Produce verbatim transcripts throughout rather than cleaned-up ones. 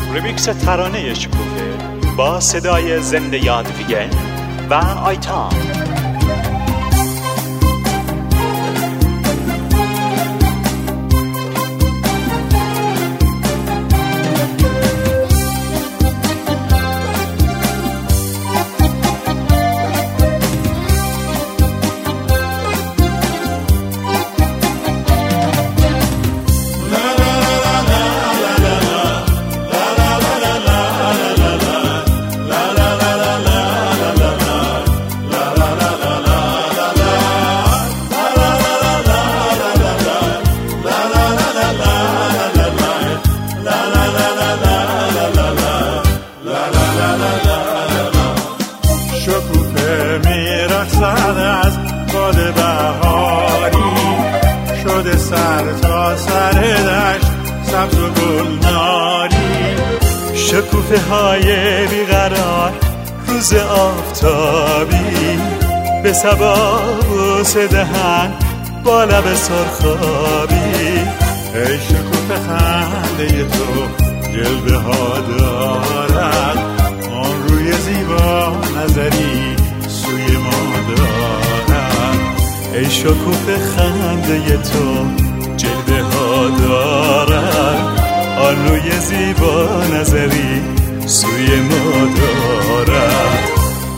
ریمیکس ترانه شکوفه با صدای زنده یادویه و آیتام. شکوفه میرقصد از باد بهاری، شده سر تا سر دشت سبز و گلناری. شکوفه های بیقرار روز آفتابی، به صبا بوسه دهن با لب سرخابی. ای شکوفه خنده تو جلوه ها دارد، آن روی زیبا نظری سوی ما دارد. ای شکوفه خنده تو جلوه ها دارد، آن روی زیبا نظری سوی ما دارد.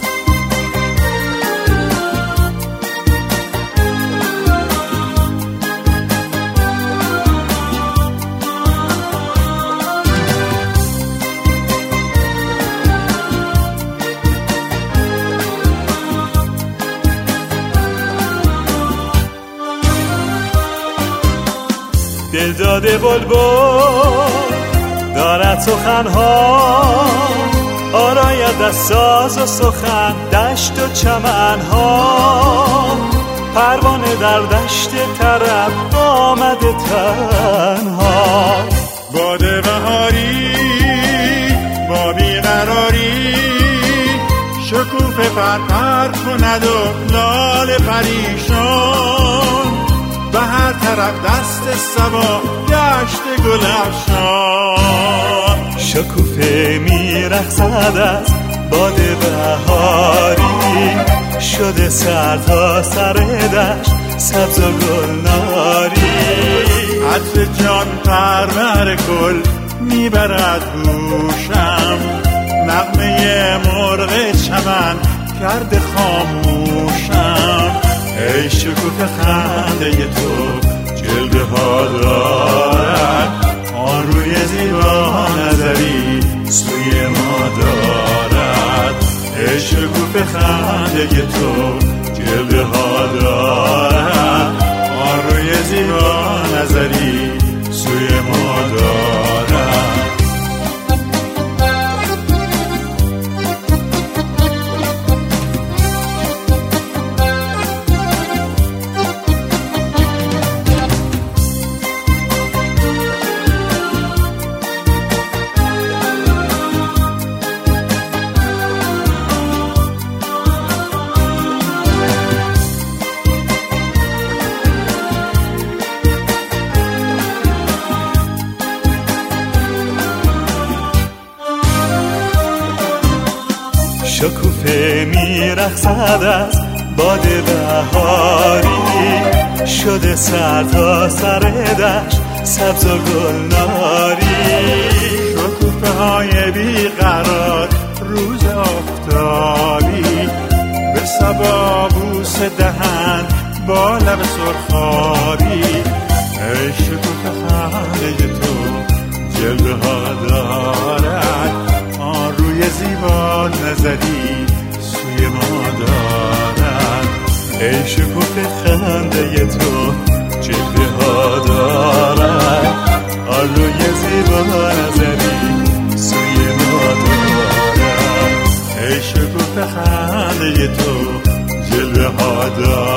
دل داده بلبل دارد سخنها، آراید از ساز و سخن دشت و چمنها. پروانه در دشت طرب آمده تنها. باد بهاری با بیقراری، شکوفه پرپر کند و لاله پریشان. به هر طرف دست صبا گشت گل افشان. شکوفه میرقصد از باد بهاری، شده سر تا سر دشت سبز و گلناری. عطر جان پرور گل میبرد گوشم، نغمه مرغ چمن کرده خاموشم. ای شکوفه خنده تو جلوه ها دارد، آن روی زیبا نظری سوی ما دارد. ای شکوفه خنده تو جلوه ها دارد، آن روی زیبا نظری سوی ما دارد. شکوفه میرقصد از باد بهاری، شده سر تا سر دشت سبز و گلناری. شکوفه های بیقرار روز آفتابی، به صبا بوسه دهن با لب سرخابی. ای شکوفه خنده تو جلوه ها دارد، آن روی زیبا نظری سوی ما دارد. ای شکوفه خنده تو جلوه ها دارد، آن روی زیبا نظری سوی ما دارد. ای شکوفه خنده تو جلوه ها دارد،